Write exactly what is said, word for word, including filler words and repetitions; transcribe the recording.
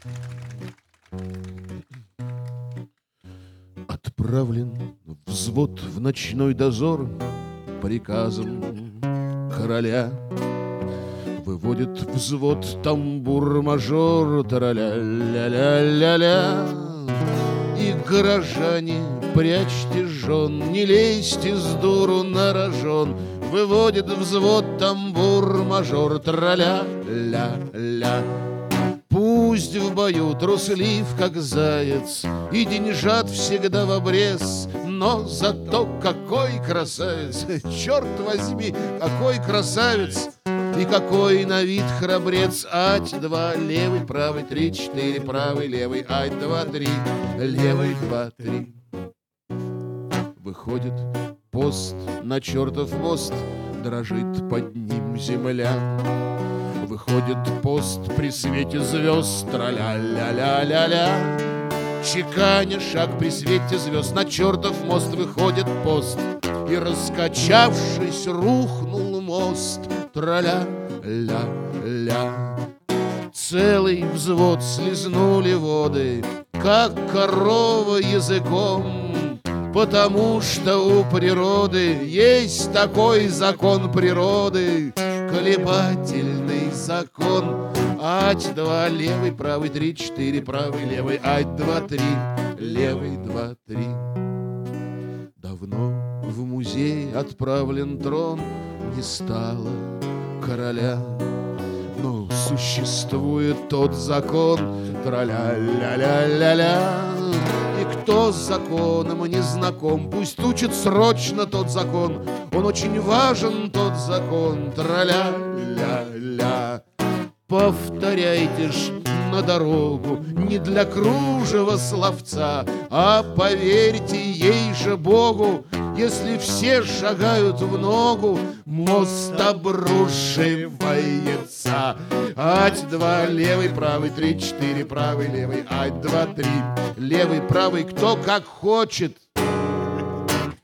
Отправлен взвод в ночной дозор приказом короля. Выводит взвод тамбур-мажор, тара-ля-ля-ля-ля-ля. И горожане, прячьте жен, не лезьте с дуру на рожон. Выводит взвод тамбур-мажор, тра-ля-ля-ля. Пусть в бою труслив, как заяц, и деньжат всегда в обрез, но зато какой красавец, черт возьми, какой красавец, и какой на вид храбрец. Ать, два, левый, правый, три, четыре, правый, левый, ать, два, три, левый, два, три. Выходит пост на чертов мост, дрожит под ним земля. Выходит пост при свете звезд, тра-ля-ля-ля-ля-ля. Чеканя шаг при свете звезд, на чертов мост выходит пост. И, раскачавшись, рухнул мост, тра-ля-ля-ля. Целый взвод слезнули воды, как корова языком, потому что у природы есть такой закон природы, колебательный закон. Ать, два, левый, правый, три, четыре, правый, левый, ать, два, три, левый, два, три. Давно в музей отправлен трон, не стало короля, но существует тот закон, тра-ля-ля-ля-ля-ля. И кто с законом не знаком, пусть учит срочно тот закон. Он очень важен, тот закон, тра-ля-ля-ля. Повторяйте ж на дорогу не для кружева словца, а поверьте ей же Богу, если все шагают в ногу, мост обрушивается. Ать, два, левый, правый, три, четыре, правый, левый, ать, два, три, левый, правый, кто как хочет.